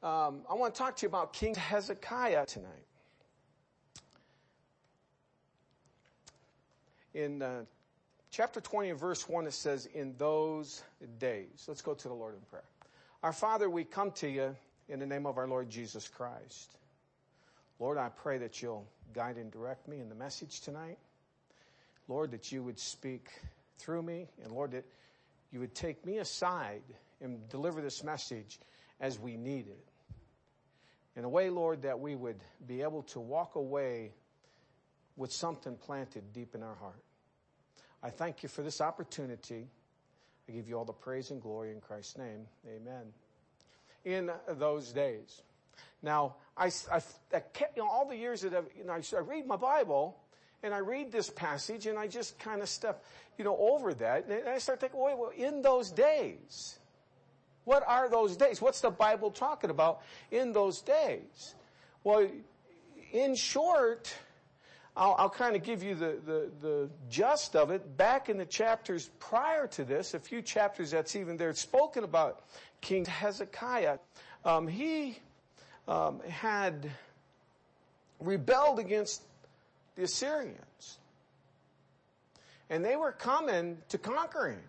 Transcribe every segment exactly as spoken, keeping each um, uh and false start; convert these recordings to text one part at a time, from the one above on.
Um, I want to talk to you about King Hezekiah tonight. In uh, chapter twenty and verse one, it says, in those days. Let's go to the Lord in prayer. Our Father, we come to you in the name of our Lord Jesus Christ. Lord, I pray that you'll guide and direct me in the message tonight. Lord, that you would speak through me, and Lord, that you would take me aside and deliver this message as we need it. In a way, Lord, that we would be able to walk away with something planted deep in our heart. I thank you for this opportunity. I give you all the praise and glory in Christ's name. Amen. In those days. Now, I, I, I kept, you know, all the years that I've, you know, I, I read my Bible, and I read this passage, and I just kind of step, you know, over that, and I start thinking, wait, well, in those days, what are those days? What's the Bible talking about in those days? Well, in short, I'll, I'll kind of give you the, the, the gist of it. Back in the chapters prior to this, a few chapters that's even there, it's spoken about King Hezekiah. Um, he um, had rebelled against the Assyrians. And they were coming to conquer him.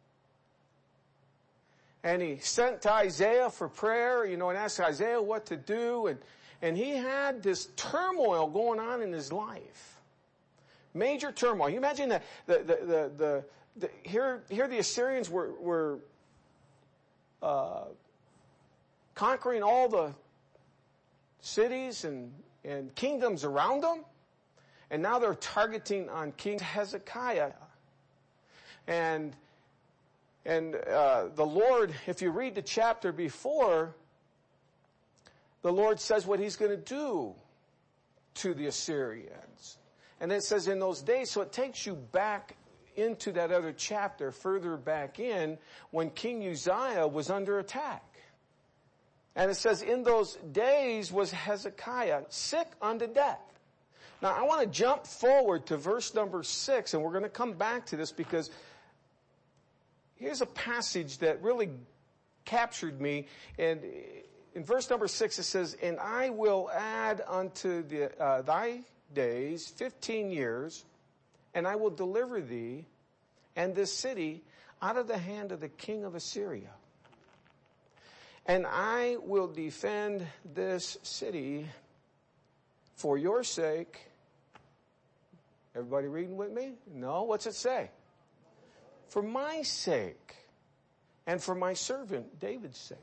And he sent to Isaiah for prayer, you know, and asked Isaiah what to do. And, and he had this turmoil going on in his life. Major turmoil. You imagine that the, the, the, the, the here, here the Assyrians were, were, uh, conquering all the cities and, and kingdoms around them. And now they're targeting on King Hezekiah. And, and, uh, the Lord, if you read the chapter before, the Lord says what he's going to do to the Assyrians. And it says in those days, so it takes you back into that other chapter, further back in, when King Uzziah was under attack. And it says, in those days was Hezekiah sick unto death. Now, I want to jump forward to verse number six, and we're going to come back to this because here's a passage that really captured me. And in verse number six, it says, and I will add unto the, uh, thy days fifteen years, and I will deliver thee and this city out of the hand of the king of Assyria. And I will defend this city for your sake. Everybody reading with me? No? What's it say? For my sake and for my servant David's sake.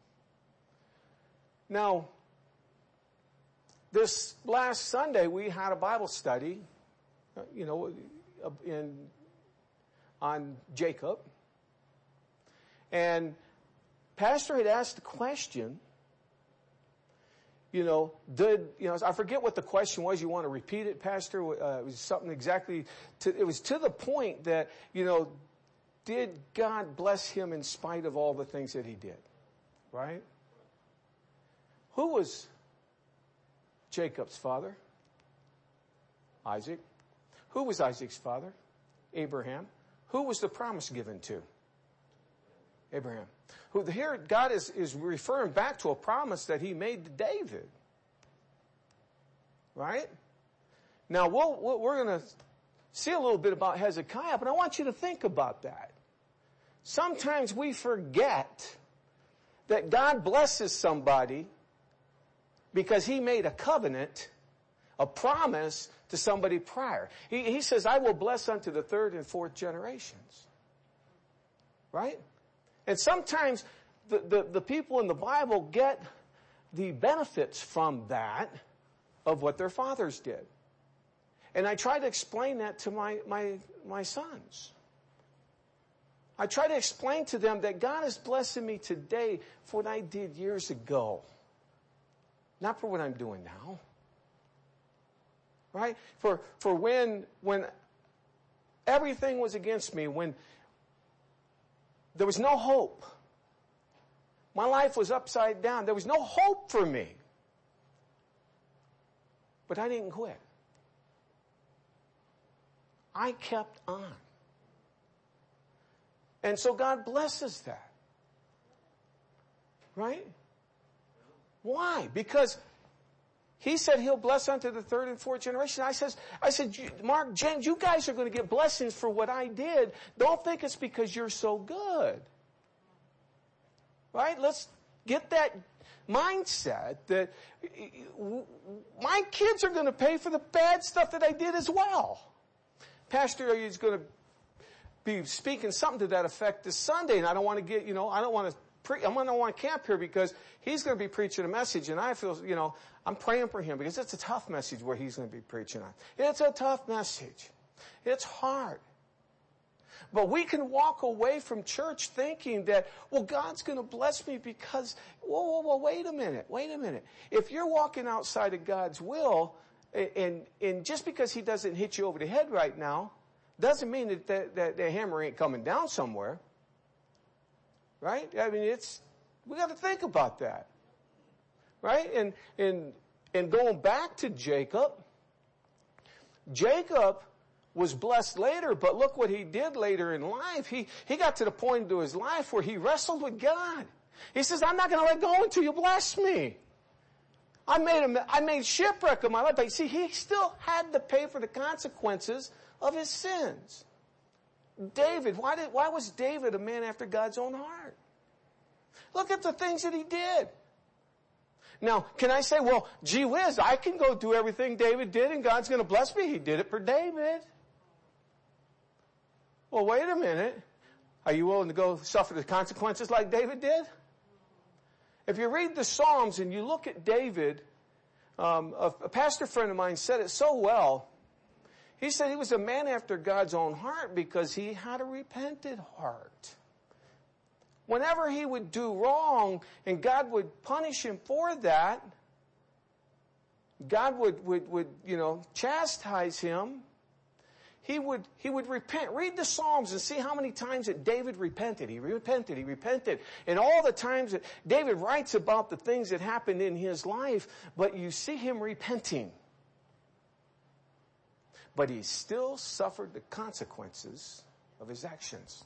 Now, this last Sunday we had a Bible study, you know, in, on Jacob. And Pastor had asked the question, you know, did, you know, I forget what the question was. You want to repeat it, Pastor? Uh, it was something exactly, to, it was to the point that, you know, did God bless him in spite of all the things that he did? Right? Who was Jacob's father? Isaac. Who was Isaac's father? Abraham. Who was the promise given to? Abraham. Who here God is, is referring back to a promise that he made to David. Right? Now we'll, we'll, we're going to see a little bit about Hezekiah, but I want you to think about that. Sometimes we forget that God blesses somebody because he made a covenant, a promise to somebody prior. He, he says, I will bless unto the third and fourth generations. Right? And sometimes the, the, the people in the Bible get the benefits from that of what their fathers did. And I try to explain that to my, my, my sons. I try to explain to them that God is blessing me today for what I did years ago. Not for what I'm doing now. Right? For, for when, when everything was against me, when there was no hope. My life was upside down. There was no hope for me. But I didn't quit. I kept on. And so God blesses that. Right? Why? Because he said he'll bless unto the third and fourth generation. I says, I said, Mark, James, you guys are going to get blessings for what I did. Don't think it's because you're so good. Right? Let's get that mindset that my kids are going to pay for the bad stuff that I did as well. Pastor is going to be speaking something to that effect this Sunday, and I don't want to get, you know, I don't want to pre- I'm going to want to camp here because he's going to be preaching a message, and I feel, you know, I'm praying for him because it's a tough message where he's going to be preaching on. It's a tough message. It's hard. But we can walk away from church thinking that, well, God's going to bless me because, whoa, whoa, whoa, wait a minute, wait a minute. If you're walking outside of God's will, and, and just because he doesn't hit you over the head right now, doesn't mean that the, that the hammer ain't coming down somewhere. Right? I mean, it's, we got to think about that. Right? And, and, and going back to Jacob, Jacob was blessed later, but look what he did later in life. He, he got to the point into his life where he wrestled with God. He says, I'm not going to let go until you bless me. I made a, I made shipwreck of my life. But see, he still had to pay for the consequences of his sins. David, why did, why was David a man after God's own heart? Look at the things that he did. Now, can I say, well, gee whiz, I can go do everything David did and God's going to bless me? He did it for David. Well, wait a minute. Are you willing to go suffer the consequences like David did? If you read the Psalms and you look at David, um, a, a pastor friend of mine said it so well. He said he was a man after God's own heart because he had a repentant heart. Whenever he would do wrong and God would punish him for that, God would, would, would, you know, chastise him. He would, he would repent. Read the Psalms and see how many times that David repented. He repented, he repented. And all the times that David writes about the things that happened in his life, but you see him repenting. But he still suffered the consequences of his actions.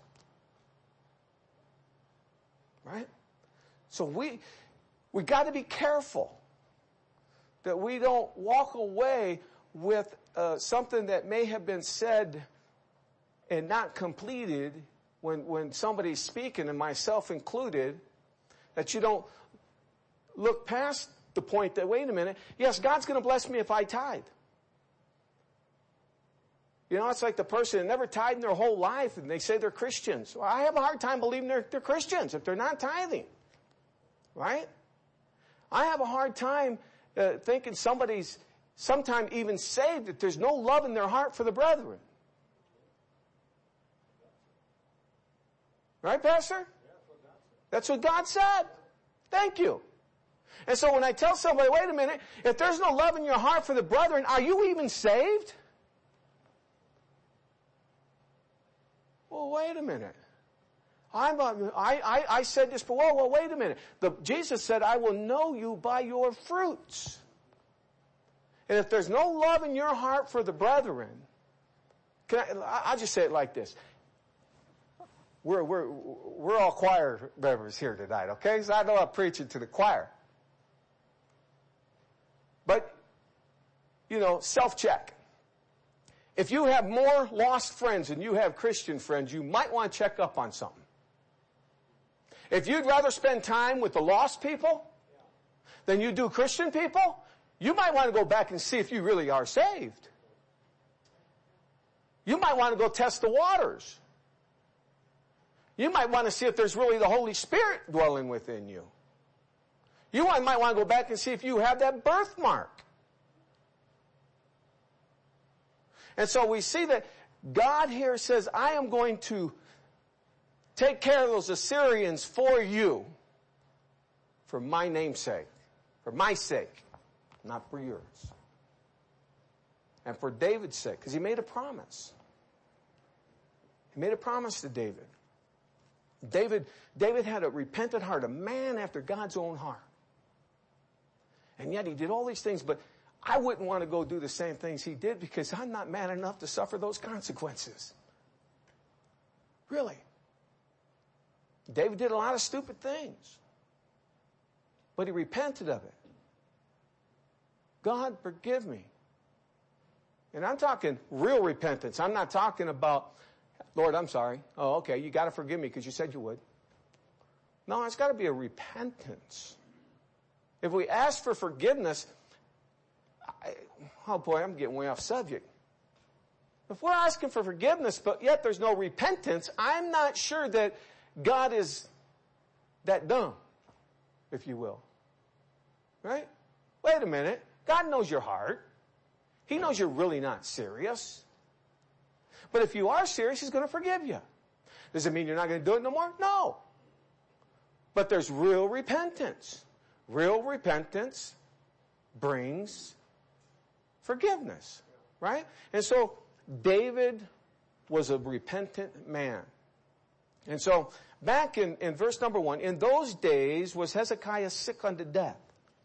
Right? So we, we got to be careful that we don't walk away with uh, something that may have been said and not completed when, when somebody's speaking, and myself included, that you don't look past the point that, wait a minute, yes, God's going to bless me if I tithe. You know, it's like the person that never tithed in their whole life and they say they're Christians. Well, I have a hard time believing they're, they're Christians if they're not tithing. Right? I have a hard time uh, thinking somebody's sometime even saved if there's no love in their heart for the brethren. Right, Pastor? That's what God said. Thank you. And so when I tell somebody, wait a minute, if there's no love in your heart for the brethren, are you even saved? Well, wait a minute. I'm a, I, I, I said this before. Well, wait a minute. The, Jesus said, I will know you by your fruits. And if there's no love in your heart for the brethren, can I, I'll just say it like this. We're, we're, we're all choir members here tonight, okay? So I know I'm preaching to the choir. But, you know, self-check. If you have more lost friends than you have Christian friends, you might want to check up on something. If you'd rather spend time with the lost people than you do Christian people, you might want to go back and see if you really are saved. You might want to go test the waters. You might want to see if there's really the Holy Spirit dwelling within you. You might want to go back and see if you have that birthmark. And so we see that God here says, I am going to take care of those Assyrians for you, for my name's sake, for my sake, not for yours. And for David's sake, because he made a promise. He made a promise to David. David, David had a repentant heart, a man after God's own heart. And yet he did all these things, but I wouldn't want to go do the same things he did because I'm not man enough to suffer those consequences. Really. David did a lot of stupid things. But he repented of it. God, forgive me. And I'm talking real repentance. I'm not talking about, Lord, I'm sorry. Oh, okay, you got to forgive me because you said you would. No, it's got to be a repentance. If we ask for forgiveness, I, oh boy, I'm getting way off subject. If we're asking for forgiveness, but yet there's no repentance, I'm not sure that God is that dumb, if you will. Right? Wait a minute. God knows your heart. He knows you're really not serious. But if you are serious, He's going to forgive you. Does it mean you're not going to do it no more? No. But there's real repentance. Real repentance brings forgiveness. Right? And so David was a repentant man. And so back in, in verse number one, in those days was Hezekiah sick unto death.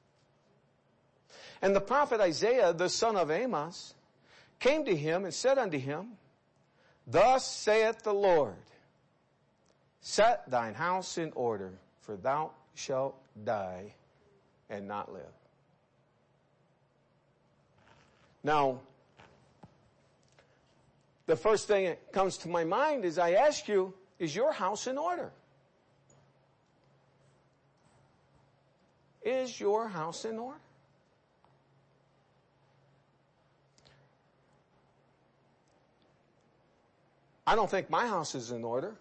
And the prophet Isaiah, the son of Amos, came to him and said unto him, Thus saith the Lord, Set thine house in order, for thou shalt die and not live. Now, the first thing that comes to my mind is I ask you, is your house in order? Is your house in order? I don't think my house is in order.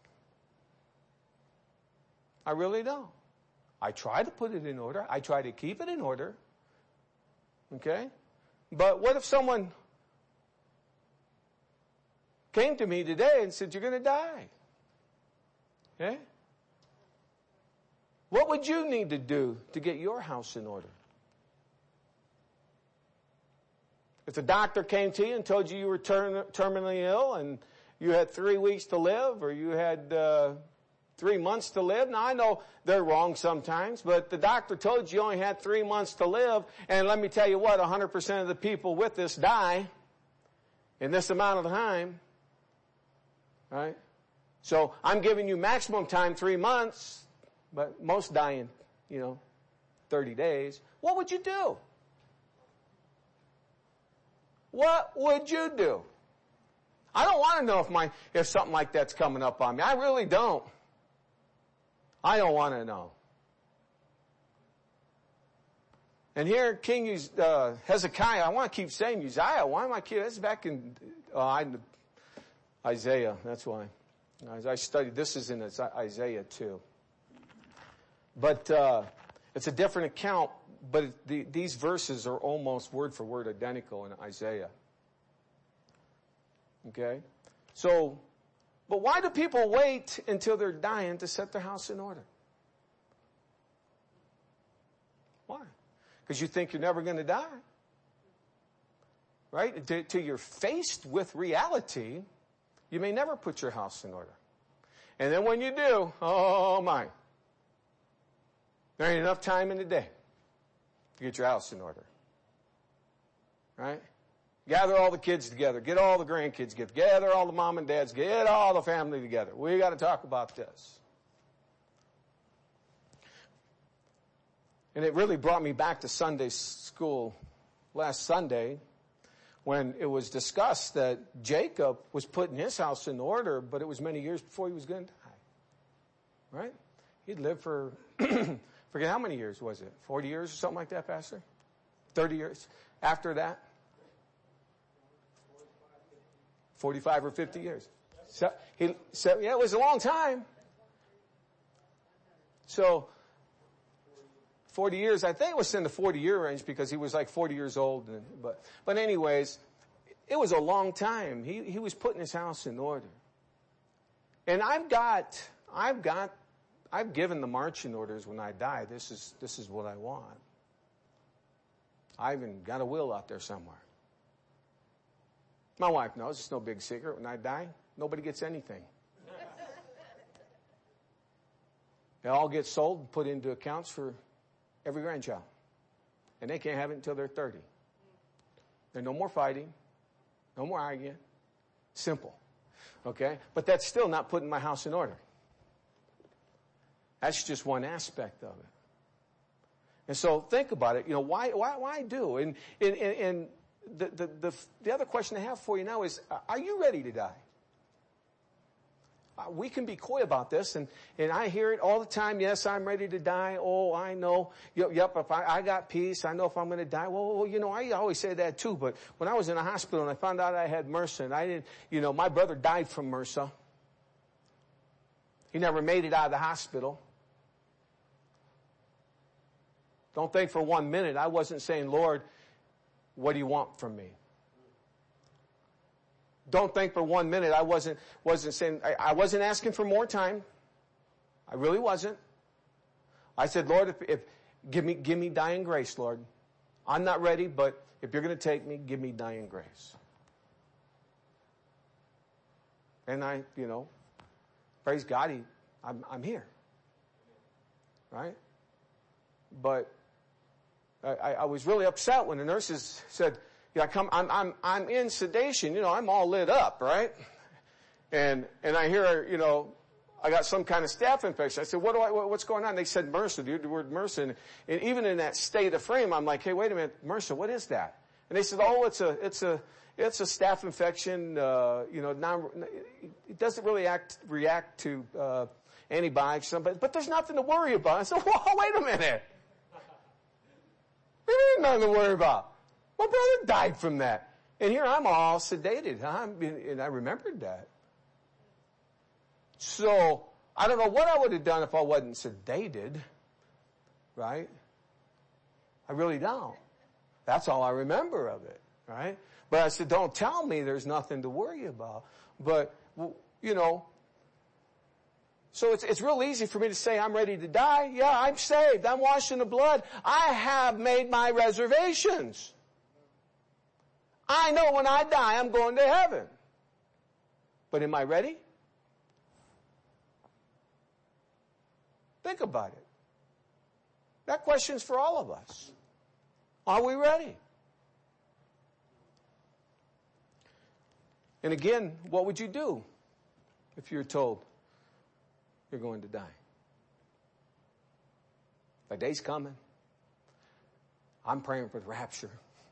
I really don't. I try to put it in order. I try to keep it in order. Okay? But what if someone came to me today and said, you're going to die? Okay? What would you need to do to get your house in order? If the doctor came to you and told you you were ter- terminally ill and you had three weeks to live, or you had uh, three months to live. Now, I know they're wrong sometimes, but the doctor told you you only had three months to live, and let me tell you what, one hundred percent of the people with this die in this amount of time. Right? So I'm giving you maximum time, three months, but most die in, you know, thirty days. What would you do? What would you do? I don't want to know if my, if something like that's coming up on me. I really don't. I don't want to know. And here, King uh, Hezekiah, I want to keep saying Uzziah. Why am I keep, that's back in uh, I, Isaiah, that's why. As I studied, this is in Isaiah too. But uh, it's a different account, but the, these verses are almost word for word identical in Isaiah. Okay? So, but why do people wait until they're dying to set their house in order? Why? Because you think you're never going to die. Right? Until you're faced with reality, you may never put your house in order. And then when you do, oh my, there ain't enough time in the day to get your house in order. Right? Gather all the kids together. Get all the grandkids together. Gather all the mom and dads. Get all the family together. We got to talk about this. And it really brought me back to Sunday school last Sunday when it was discussed that Jacob was putting his house in order, but it was many years before he was going to die. Right? He'd lived for, forget how many years was it? forty years or something like that, Pastor? thirty years after that? forty-five or fifty years. So he said, yeah, it was a long time. So, forty years, I think it was in the forty year range because he was like forty years old. And, but, but anyways, it was a long time. He, he was putting his house in order. And I've got, I've got, I've given the marching orders when I die. This is, this is what I want. I even got a will out there somewhere. My wife knows, it's no big secret. When I die, nobody gets anything. They all get sold and put into accounts for every grandchild. And they can't have it until they're thirty. There's no more fighting. No more arguing. Simple. Okay? But that's still not putting my house in order. That's just one aspect of it. And so think about it. You know, why, why, why do? And, and, and the, the, the, the other question I have for you now is, are you ready to die? Uh, we can be coy about this, and, and I hear it all the time. Yes, I'm ready to die. Oh, I know. Yep, yep if I, I got peace, I know if I'm going to die. Well, well, you know, I always say that too. But when I was in a hospital and I found out I had MRSA, and I didn't, you know, my brother died from MRSA. He never made it out of the hospital. Don't think for one minute I wasn't saying, Lord, what do you want from me? Don't think for one minute I wasn't wasn't saying I, I wasn't asking for more time. I really wasn't. I said, Lord, if, if give me give me dying grace, Lord. I'm not ready, but if you're going to take me, give me dying grace. And I, you know, praise God, he, I'm I'm here, right? But I, I was really upset when the nurses said, "Yeah, come. I'm I'm I'm in sedation. You know, I'm all lit up, right?" And and I hear, you know, I got some kind of staph infection. I said, "What do I? What's going on?" They said MRSA, dude. The word MRSA. And, and even in that state of frame, I'm like, "Hey, wait a minute, MRSA. What is that?" And they said, "Oh, it's a it's a it's a staph infection. Uh, you know, non, it doesn't really act react to uh, antibiotics, but but there's nothing to worry about." I said, "Whoa, wait a minute." There's nothing to worry about. My brother died from that. And here I'm all sedated. I'm, and I remembered that. So, I don't know what I would have done if I wasn't sedated. Right? I really don't. That's all I remember of it. Right? But I said, don't tell me there's nothing to worry about. But, you know, so it's, it's real easy for me to say I'm ready to die. Yeah, I'm saved. I'm washed in the blood. I have made my reservations. I know when I die, I'm going to heaven. But am I ready? Think about it. That question's for all of us. Are we ready? And again, what would you do if you're told you're going to die? The day's coming. I'm praying for the rapture.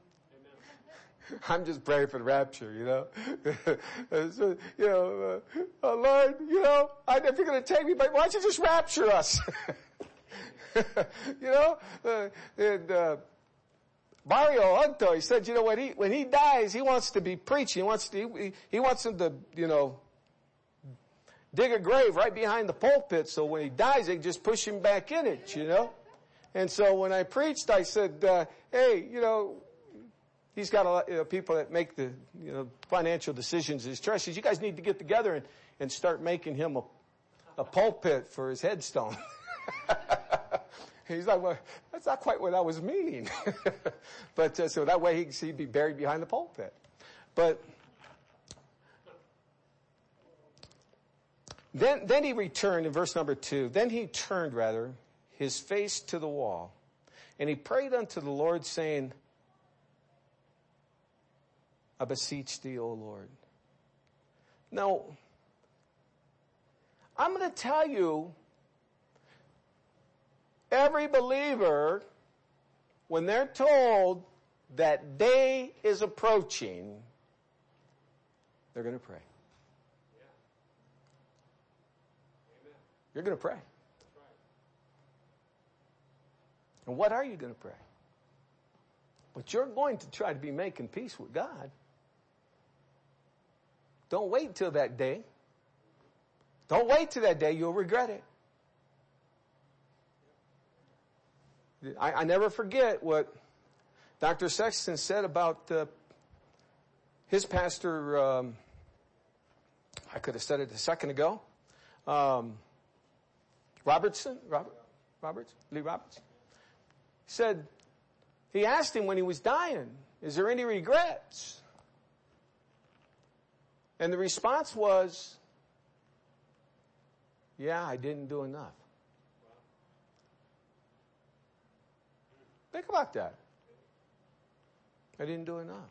I'm just praying for the rapture, you know. so, you know, uh, oh Lord, you know, I, if you're going to take me, but why don't you just rapture us? you know, uh, and uh, Mario Hunto, he said, you know, when he when he dies, he wants to be preaching. He wants to he, he wants him to, you know, dig a grave right behind the pulpit, so when he dies, they can just push him back in it, you know. And so when I preached, I said, uh, hey, you know. He's got a lot of you know, people that make the you know financial decisions in his church. He says, you guys need to get together and, and start making him a, a pulpit for his headstone. He's like, well, that's not quite what I was meaning. but uh, so that way he can be buried behind the pulpit. But then, then he returned in verse number two. Then he turned, rather, his face to the wall, and he prayed unto the Lord, saying, I beseech thee, O Lord. Now, I'm going to tell you, every believer, when they're told that day is approaching, they're going to pray. Yeah. You're going to pray. That's right. And what are you going to pray? But you're going to try to be making peace with God. Don't wait till that day. Don't wait till that day. You'll regret it. I, I never forget what Doctor Sexton said about uh, his pastor. Um, I could have said it a second ago. Um, Robertson, Robert, Roberts, Lee Roberts, said he asked him when he was dying, "Is there any regrets?" And the response was, "Yeah, I didn't do enough." Think about that. I didn't do enough.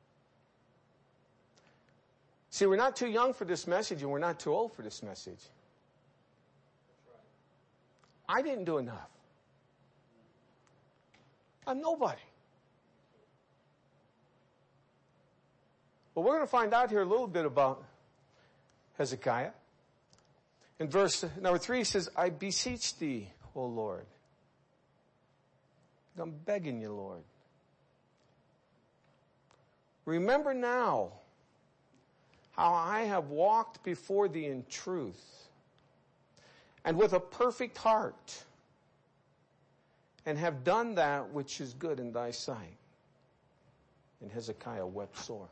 See, we're not too young for this message, and we're not too old for this message. I didn't do enough. I'm nobody. Well, we're going to find out here a little bit about Hezekiah. In verse number three, he says, I beseech thee, O Lord. I'm begging you, Lord. Remember now how I have walked before thee in truth and with a perfect heart, and have done that which is good in thy sight. And Hezekiah wept sore.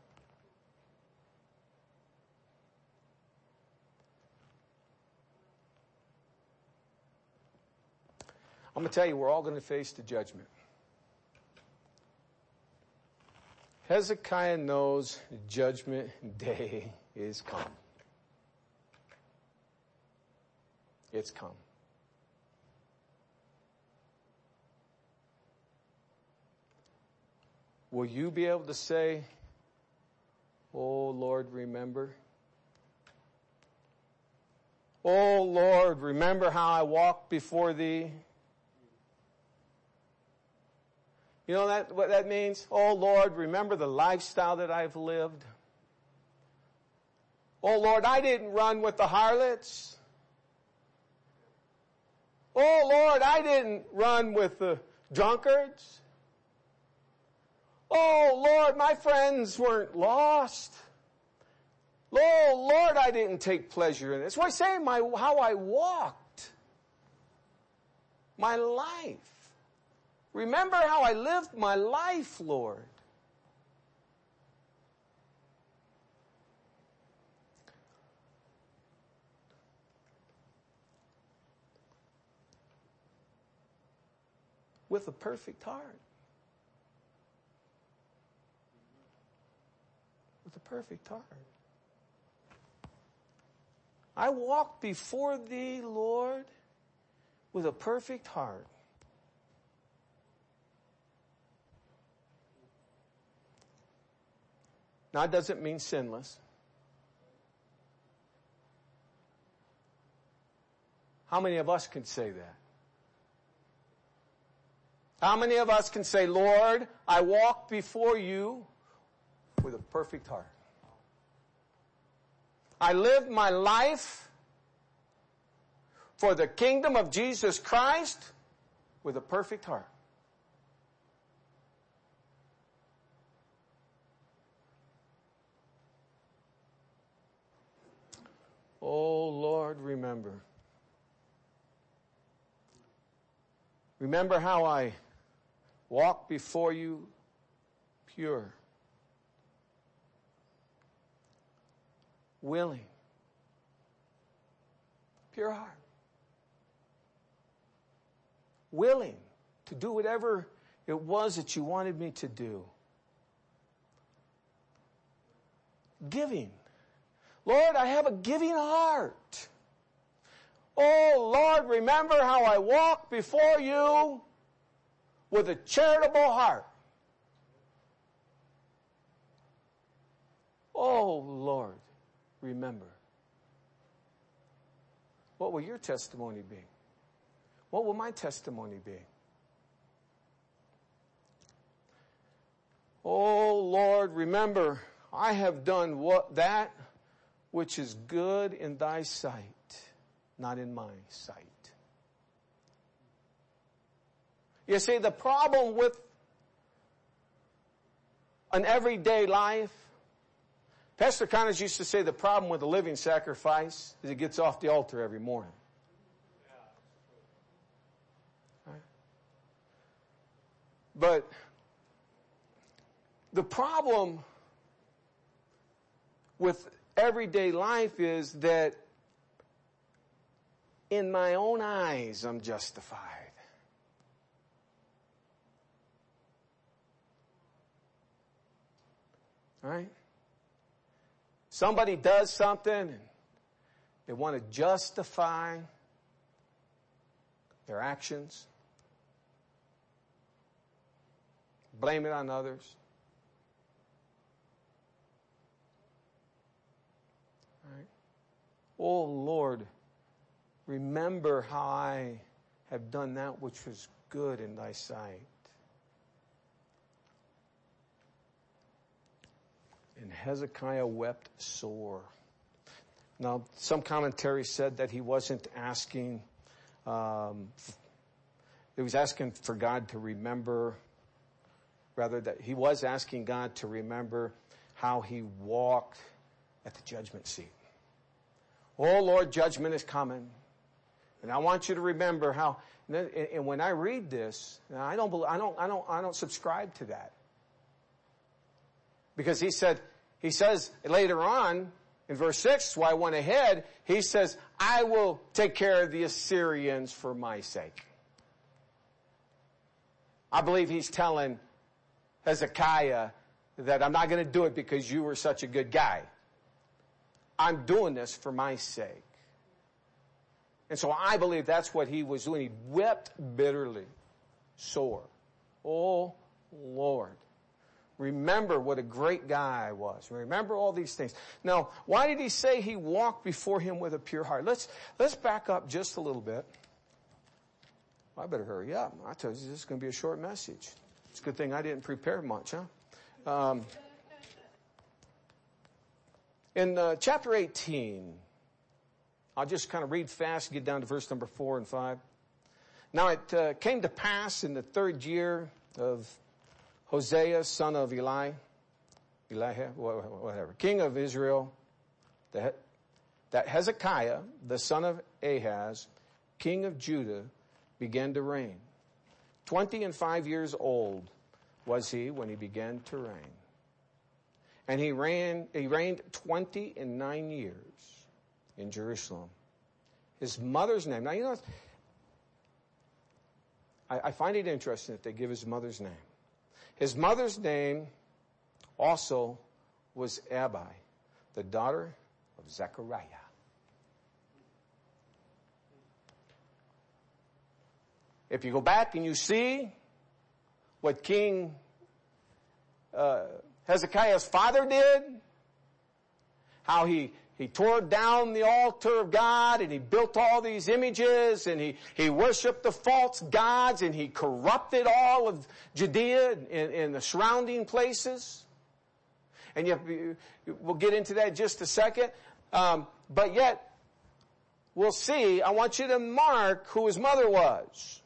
I'm going to tell you, we're all going to face the judgment. Hezekiah knows judgment day is come. It's come. Will you be able to say, oh Lord, remember? Oh Lord, remember how I walked before thee? You know that, what that means? Oh Lord, remember the lifestyle that I've lived. Oh Lord, I didn't run with the harlots. Oh Lord, I didn't run with the drunkards. Oh Lord, my friends weren't lost. Oh Lord, I didn't take pleasure in it. That's why I say my, how I walked. My life. Remember how I lived my life, Lord. With a perfect heart. With a perfect heart. I walk before thee, Lord, with a perfect heart. Now, it doesn't mean sinless. How many of us can say that? How many of us can say, Lord, I walk before you with a perfect heart. I live my life for the kingdom of Jesus Christ with a perfect heart. Oh, Lord, remember. Remember how I walked before you pure, willing, pure heart, willing to do whatever it was that you wanted me to do. Giving. Lord, I have a giving heart. Oh, Lord, remember how I walk before you with a charitable heart. Oh, Lord, remember. What will your testimony be? What will my testimony be? Oh, Lord, remember, I have done what that which is good in thy sight, not in my sight. You see, the problem with an everyday life, Pastor Connors used to say the problem with a living sacrifice is it gets off the altar every morning. Right? But the problem with everyday life is that in my own eyes I'm justified. Right? Somebody does something and they want to justify their actions. Blame it on others. Right? Oh Lord, remember how I have done that which was good in thy sight. And Hezekiah wept sore. Now, some commentaries said that he wasn't asking, um, he was asking for God to remember, rather that he was asking God to remember how he walked at the judgment seat. Oh Lord, judgment is coming. And I want you to remember how, and when I read this, I don't, I don't, I don't, I don't subscribe to that. Because he said, he says later on, in verse six, why I went ahead, he says, I will take care of the Assyrians for my sake. I believe he's telling Hezekiah that I'm not going to do it because you were such a good guy. I'm doing this for my sake. And so I believe that's what he was doing. He wept bitterly, sore. Oh, Lord. Remember what a great guy I was. Remember all these things. Now, why did he say he walked before him with a pure heart? Let's, let's back up just a little bit. I better hurry up. I told you this is going to be a short message. It's a good thing I didn't prepare much, huh? Um, in uh, chapter eighteen, I'll just kind of read fast, get down to verse number four and five. Now it uh, came to pass in the third year of Hosea, son of Eli, Eliah, whatever, king of Israel, that Hezekiah, the son of Ahaz, king of Judah, began to reign. Twenty and five years old was he when he began to reign. And he ran, he reigned twenty and nine years in Jerusalem. His mother's name, now you know, I, I find it interesting that they give his mother's name. His mother's name also was Abi, the daughter of Zechariah. If you go back and you see what King uh, Hezekiah's father did, how he He tore down the altar of God and he built all these images and he, he worshiped the false gods and he corrupted all of Judea and, and the surrounding places. And you, we'll get into that in just a second. Um, but yet, we'll see, I want you to mark who his mother was.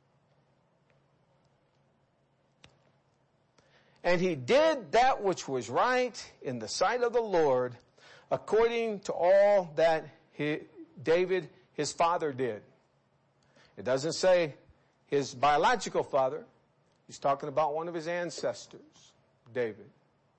And he did that which was right in the sight of the Lord, according to all that he, David, his father, did. It doesn't say his biological father. He's talking about one of his ancestors, David.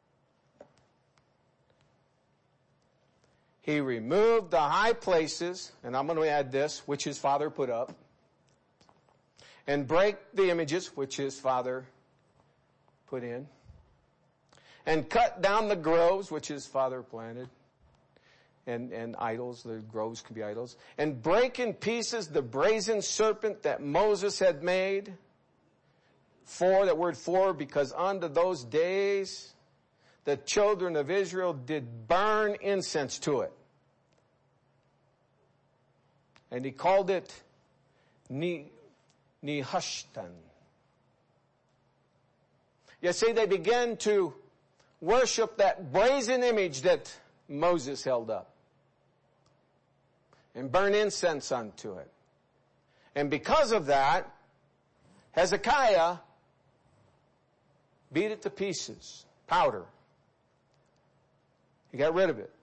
He removed the high places, and I'm going to add this, which his father put up, and break the images, which his father put in, and cut down the groves, which his father planted. And, and idols, the groves can be idols, and break in pieces the brazen serpent that Moses had made. For, that word for, because unto those days the children of Israel did burn incense to it. And he called it Nehushtan. You see, they began to worship that brazen image that Moses held up and burn incense unto it. And because of that, Hezekiah beat it to pieces, powder. He got rid of it.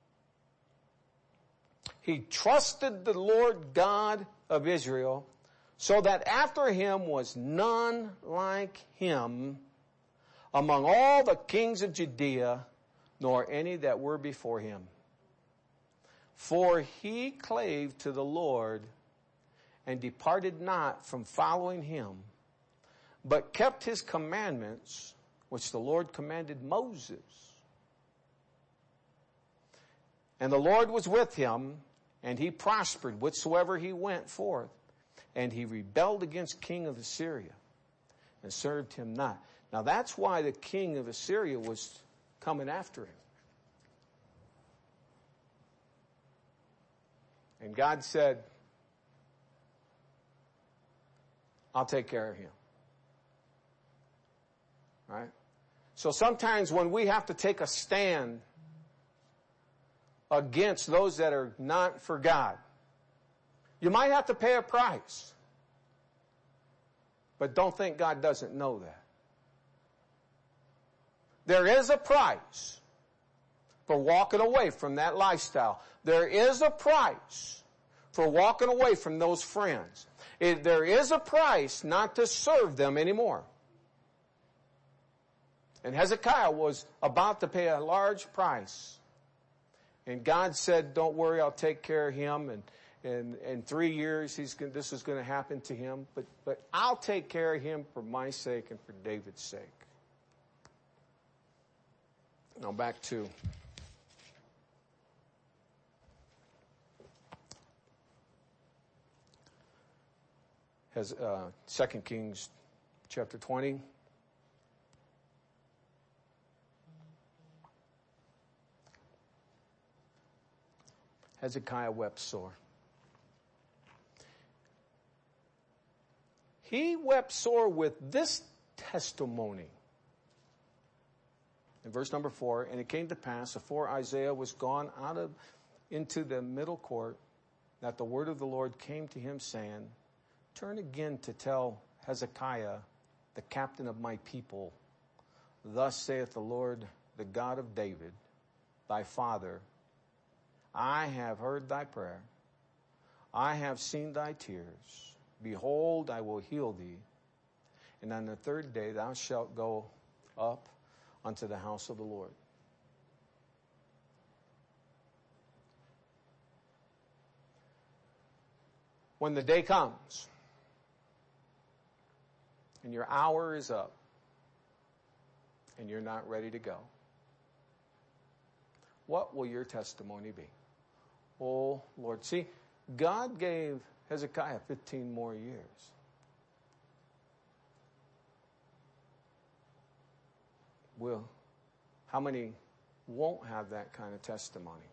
He trusted the Lord God of Israel, so that after him was none like him among all the kings of Judea, nor any that were before him. For he clave to the Lord and departed not from following him, but kept his commandments, which the Lord commanded Moses. And the Lord was with him, and he prospered whatsoever he went forth. And he rebelled against king of Assyria and served him not. Now that's why the king of Assyria was coming after him. And God said, I'll take care of him. Right? So sometimes when we have to take a stand against those that are not for God, you might have to pay a price. But don't think God doesn't know that. There is a price for walking away from that lifestyle. There is a price for walking away from those friends. It, there is a price not to serve them anymore. And Hezekiah was about to pay a large price. And God said, don't worry, I'll take care of him. And in, in three years, he's gonna, this is going to happen to him. But, but I'll take care of him for my sake and for David's sake. Now back to Has, uh, Second Kings chapter twenty. Hezekiah wept sore. He wept sore with this testimony. In verse number four, and it came to pass, afore Isaiah was gone out of into the middle court, that the word of the Lord came to him, saying, turn again to tell Hezekiah, the captain of my people, thus saith the Lord, the God of David, thy father, I have heard thy prayer. I have seen thy tears. Behold, I will heal thee. And on the third day thou shalt go up unto the house of the Lord. When the day comes and your hour is up and you're not ready to go, what will your testimony be? Oh, Lord. See, God gave Hezekiah fifteen more years. Will, how many won't have that kind of testimony?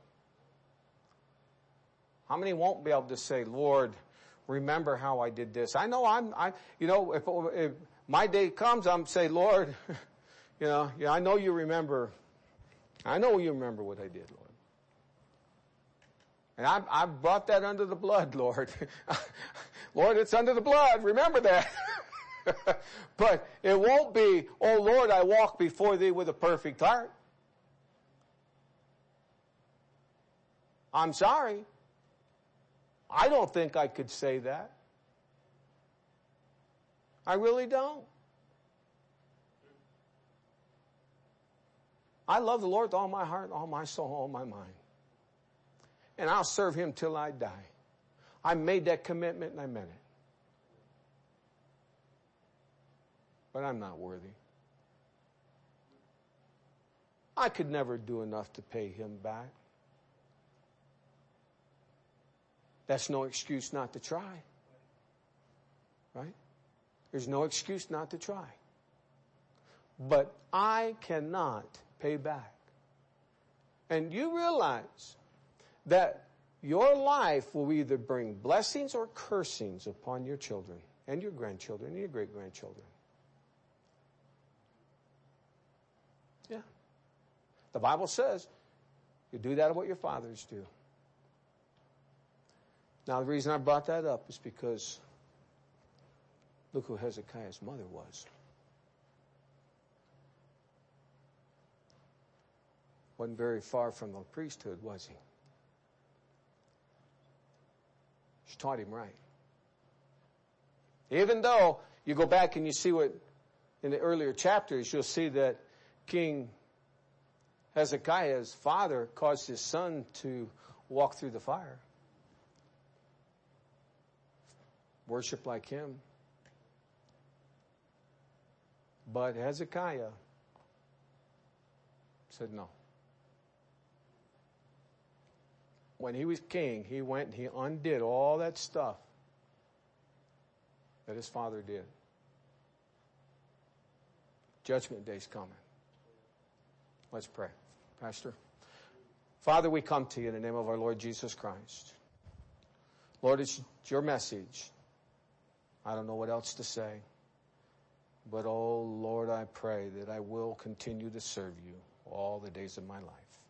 How many won't be able to say, Lord, remember how I did this? I know I'm, I, you know, if, if my day comes, I'm say, Lord, you know, yeah, I know you remember. I know you remember what I did, Lord. And I've, I've brought that under the blood, Lord. Lord, it's under the blood. Remember that. But it won't be, oh Lord, I walk before thee with a perfect heart. I'm sorry. I don't think I could say that. I really don't. I love the Lord with all my heart, all my soul, all my mind. And I'll serve him till I die. I made that commitment and I meant it. But I'm not worthy. I could never do enough to pay him back. That's no excuse not to try. Right? There's no excuse not to try. But I cannot pay back. And you realize that your life will either bring blessings or cursings upon your children and your grandchildren and your great-grandchildren. Yeah. The Bible says you do that what your fathers do. Now, the reason I brought that up is because look who Hezekiah's mother was. Wasn't very far from the priesthood, was he? She taught him right. Even though you go back and you see what in the earlier chapters, you'll see that King Hezekiah's father caused his son to walk through the fire. Worship like him. But Hezekiah said no. When he was king, he went and he undid all that stuff that his father did. Judgment day's coming. Let's pray. Pastor. Father, we come to you in the name of our Lord Jesus Christ. Lord, it's your message. I don't know what else to say. But, oh Lord, I pray that I will continue to serve you all the days of my life.